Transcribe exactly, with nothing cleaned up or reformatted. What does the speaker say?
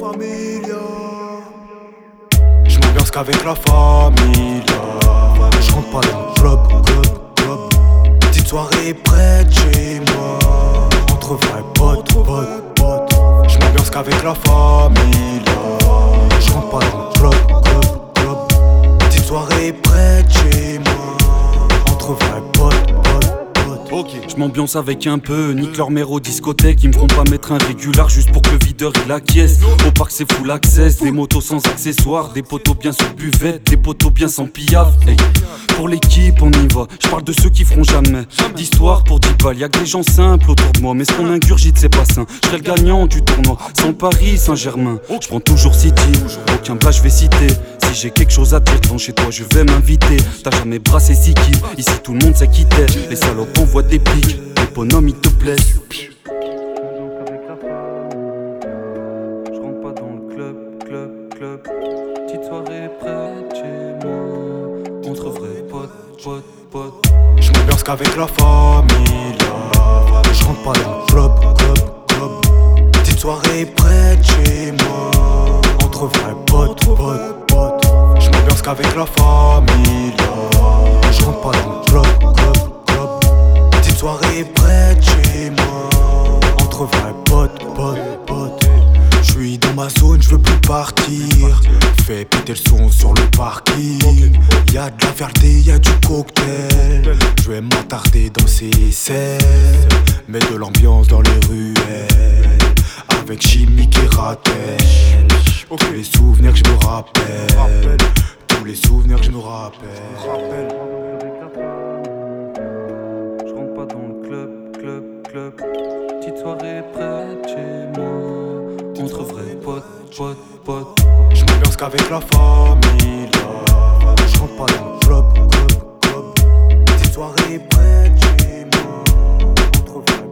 familia. Je m'ambiance qu'avec la famille. Je rentre pas dans le club, club, club. Petite soirée près de chez moi. Entre vrais potes, potes, potes. Je m'ambiance qu'avec la famille. Je rentre pas dans le club, club, club. Petite soirée près de chez moi. Entre vrais potes, potes. Okay. Je m'ambiance avec un peu, nique leur mère aux discothèques. Ils me feront pas mettre un régular juste pour que le videur il acquiesce. Au parc c'est full access, des motos sans accessoires, des poteaux bien sous buvette, des poteaux bien sans pillave. Hey. Pour l'équipe on y va, je parle de ceux qui feront jamais d'histoire pour dix balles, y'a que des gens simples autour de moi. Mais ce qu'on ingurgite c'est pas sain, je serai le gagnant du tournoi. Sans Paris, Saint-Germain, je prends toujours City, aucun bas je vais citer. Si j'ai quelque chose à dire devant chez toi je vais m'inviter. T'as jamais brassé six kills, ici tout le monde sait qui t'es. Les salopes envoient des pics, les bonhommes ils te plaisent. Je rentre pas dans le club, club, club. Petite soirée près de chez moi. Entre vrais potes, potes, potes. Je m'ambiance qu'avec la famille. Je rentre pas dans le club, club, club. Petite soirée près de chez moi. Entre vrais potes, potes, potes. Je m'ambiance qu'avec la famille. Je rentre pas dans le club, club, club. Petite soirée près de chez moi. Entre vrais potes, potes, potes. J'suis dans ma zone, j'veux plus partir. Fais péter le son sur le parking. Y'a de la verdé, y'a du cocktail. J'vais m'attarder dans ces scènes. Mets de l'ambiance dans les ruelles. Avec chimique et ratel. Tous les souvenirs que je me rappelle. Tous les souvenirs que je me rappelle. Je rentre pas dans le club, club, club. Petite soirée près de chez moi. Entre vrais potes, potes, potes. Je m'ambiance qu'avec la famille. Je rentre pas dans le club, club, club. Petite soirée près de chez moi. Entre vrais